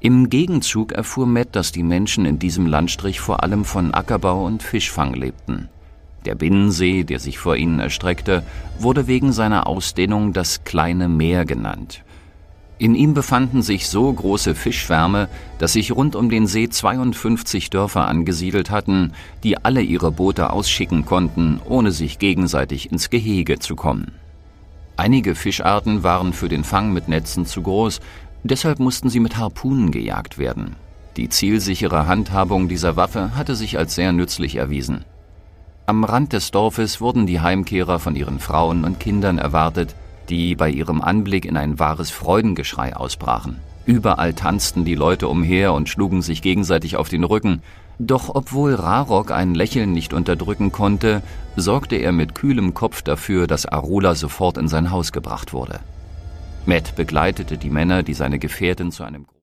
Im Gegenzug erfuhr Matt, dass die Menschen in diesem Landstrich vor allem von Ackerbau und Fischfang lebten. Der Binnensee, der sich vor ihnen erstreckte, wurde wegen seiner Ausdehnung das Kleine Meer genannt. In ihm befanden sich so große Fischschwärme, dass sich rund um den See 52 Dörfer angesiedelt hatten, die alle ihre Boote ausschicken konnten, ohne sich gegenseitig ins Gehege zu kommen. Einige Fischarten waren für den Fang mit Netzen zu groß, deshalb mussten sie mit Harpunen gejagt werden. Die zielsichere Handhabung dieser Waffe hatte sich als sehr nützlich erwiesen. Am Rand des Dorfes wurden die Heimkehrer von ihren Frauen und Kindern erwartet, die bei ihrem Anblick in ein wahres Freudengeschrei ausbrachen. Überall tanzten die Leute umher und schlugen sich gegenseitig auf den Rücken. Doch obwohl Rarok ein Lächeln nicht unterdrücken konnte, sorgte er mit kühlem Kopf dafür, dass Arula sofort in sein Haus gebracht wurde. Matt begleitete die Männer, die seine Gefährtin zu einem